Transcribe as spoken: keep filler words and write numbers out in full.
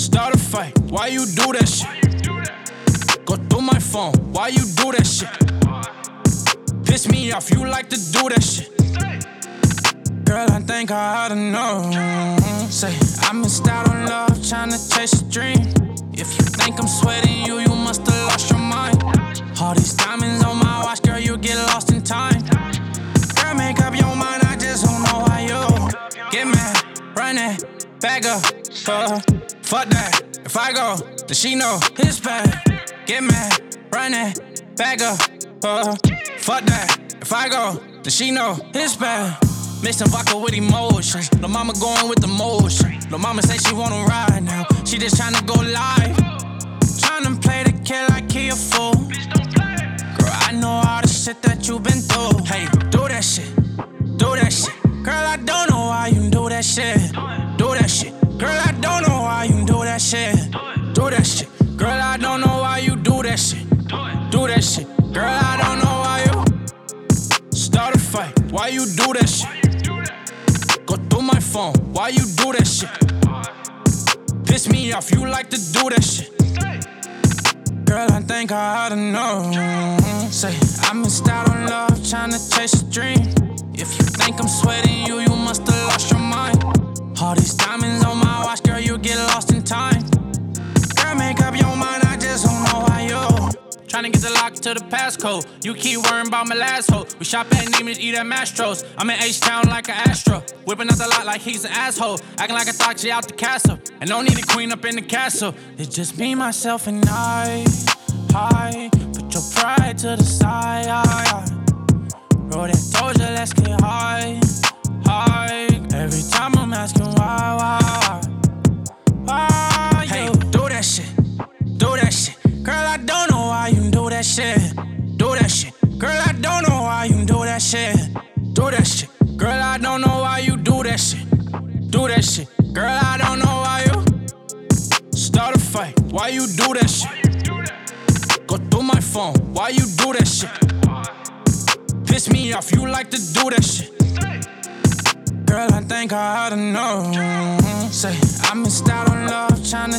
Start a fight, why you do that shit? Go through my phone, why you do that shit? Piss me off, you like to do that shit. Girl, I think I ought to know. Say, I missed out on love, tryna chase a dream. If you think I'm sweating you, you must have lost your mind. All these diamonds on my watch, girl, you get lost in time. Girl, make up your mind, I just don't know how you get mad, run it, back up, uh, fuck that. If I go, then she know it's bad. Get mad, run it, back up, uh, fuck that. If I go, then she know it's bad. Mixing vodka with emotions. Lil' mama going with the motion. Lil' mama say she wanna ride now. She just tryna go live. Tryna play the kid like he a fool. Girl, I know all the shit that you been through. Hey, do that shit, do that shit. Girl, I don't know why you do that shit. Do that shit. Girl, I don't know why you do that shit. Do that shit. Girl, I don't know why you do that shit. Do that shit. Girl, I don't know why you start a fight. Why you do that shit? Go through my phone, why you do that shit? Piss me off, you like to do that shit. Girl, I think I ought to know. Say, I missed out on love, tryna chase a dream. If you think I'm sweating you, you must have lost your mind. All these diamonds on my watch, girl, you get lost in time. Girl, make up your mind, I just don't know how you tryna get the lock to the passcode. You keep worrying about my last hoe. We shop at Neiman's, eat at Mastro's. I'm in H-Town like an Astro. Whipping out the lot like he's an asshole. Acting like I thought she out the castle. And don't need a queen up in the castle. It's just me, myself, and I. Hi, put your pride to the side. Wrote that told you, let's get high. High. Every time I'm asking why, why, why. Hey, do that shit. Do that shit. Girl, I don't know why you do that shit. Do that shit. Girl, I don't know why you do that shit. Do that shit. Girl, I don't know why you do that shit. Do that shit. Girl, I don't know why you start a fight. Why you do that shit? Go through my phone. Why you do that shit? Piss me off. You like to do that shit. Girl, I think I ought to know. Say, I missed out on love, tryna